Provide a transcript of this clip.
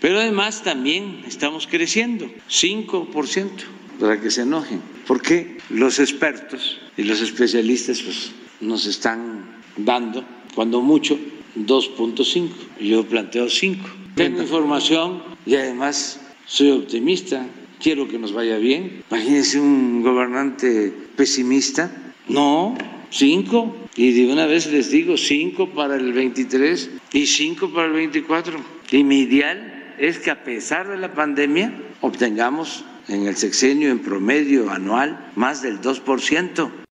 Pero además también estamos creciendo, 5%, para que se enojen, porque los expertos y los especialistas pues, nos están dando, cuando mucho, 2.5. Yo planteo 5. Tengo información y además soy optimista, quiero que nos vaya bien. Imagínense un gobernante pesimista. No, 5. Y de una vez les digo, 5 para el 23 y 5 para el 24. Y mi ideal es que a pesar de la pandemia obtengamos en el sexenio en promedio anual más del 2%.